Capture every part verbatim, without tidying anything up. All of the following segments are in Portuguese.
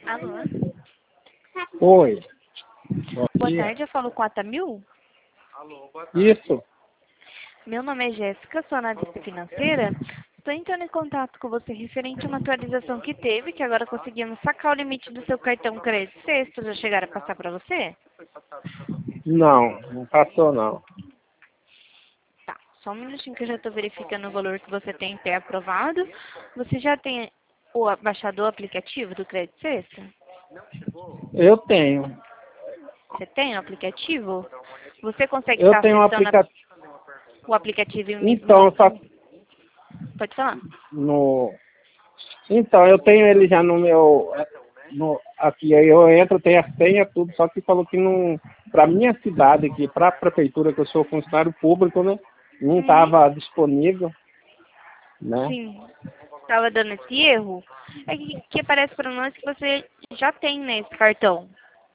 Alô? Oi. Boa tarde, eu falo com a Tamil. Isso. Meu nome é Jéssica, sou analista financeira. Estou entrando em contato com você referente a uma atualização que teve, que agora conseguimos sacar o limite do seu cartão crédito sexto. Já chegaram a passar para você? Não, não passou não. Tá, só um minutinho que eu já estou verificando o valor que você tem pré-aprovado. Você já tem o, baixado o aplicativo do crédito sexto? Eu tenho. Você tem o aplicativo? Você consegue Eu estar tenho um acessando a- aplicativo. o aplicativo e me... Então, só me- Pode falar? no. Então, eu tenho ele já no meu. No, aqui, aí eu entro, tem a senha, tudo, só que falou que não. Para minha cidade aqui, para a prefeitura, que eu sou funcionário público, né? Não Uhum. estava disponível, né? Sim. Estava dando esse erro. É que, que aparece para nós que você já tem nesse cartão.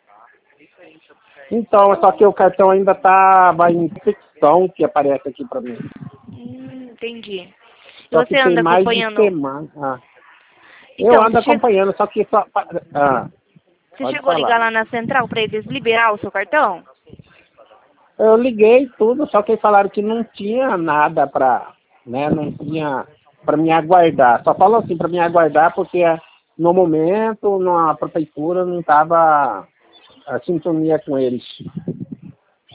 Então, só que o cartão ainda estava em ficção que aparece aqui para mim. Hum, entendi. E Só que você tem anda mais de acompanhando? semana. Ah. Eu Então, ando você, che... acompanhando, só que só. Ah, você pode chegou a ligar falar. lá na central para eles liberar o seu cartão? Eu liguei tudo, só que eles falaram que não tinha nada para, né, não tinha para me aguardar. Só falou assim para me aguardar porque no momento na prefeitura não estava a sintonia com eles.